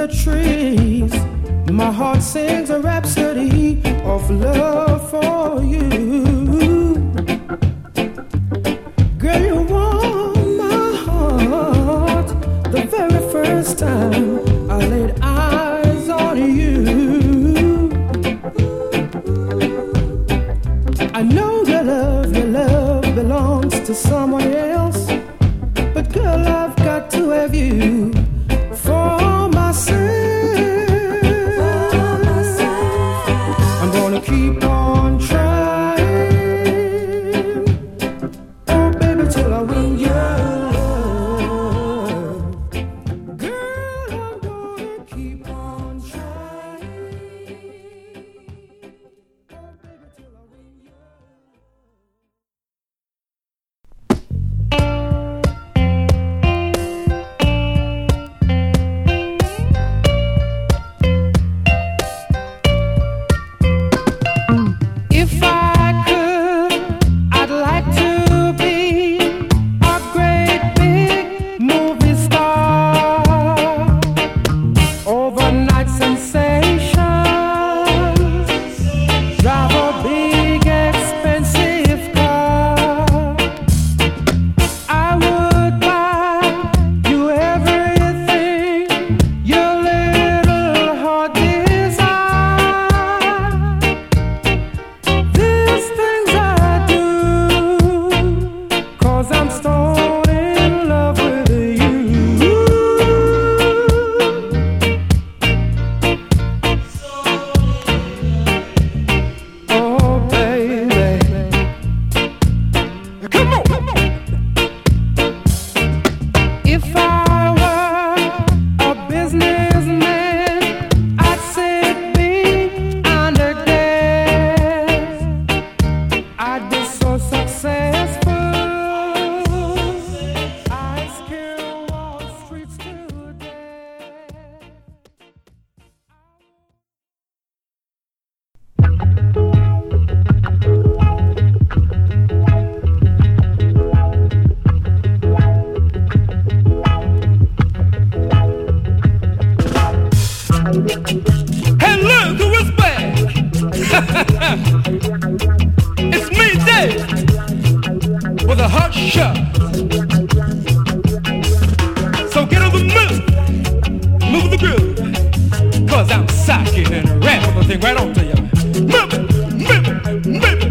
the trees. My heart sings a rhapsody of love for you. Girl, you warm my heart the very first time I laid eyes on you. I know your love belongs to someone else, but girl, I've got to have you for myself. I'm gonna keep on trying, oh baby, till I win your love. Girl, I'm gonna keep on trying, oh baby, till I win your love. Hey, look who is back! It's me, Dave, with a hot shot. So get on the move the groove, cause I'm psychic and rapping the thing right on to you. Move it, move it, move it.